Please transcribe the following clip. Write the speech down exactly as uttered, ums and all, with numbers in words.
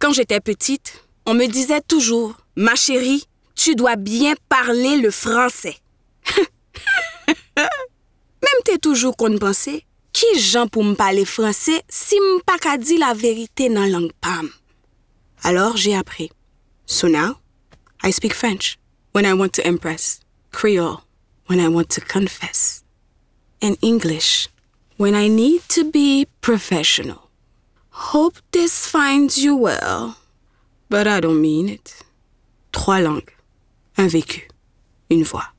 Quand j'étais petite, on me disait toujours, « Ma chérie, tu dois bien parler le français. » Même t'es toujours qu'on pensait, qui Jean pour me parler français si m'pas ka di la vérité dans langue pam. Alors j'ai appris. So now, I speak French when I want to impress, Creole when I want to confess, and English when I need to be professional. Hope this finds you well, but I don't mean it. Trois langues, un vécu, une voix.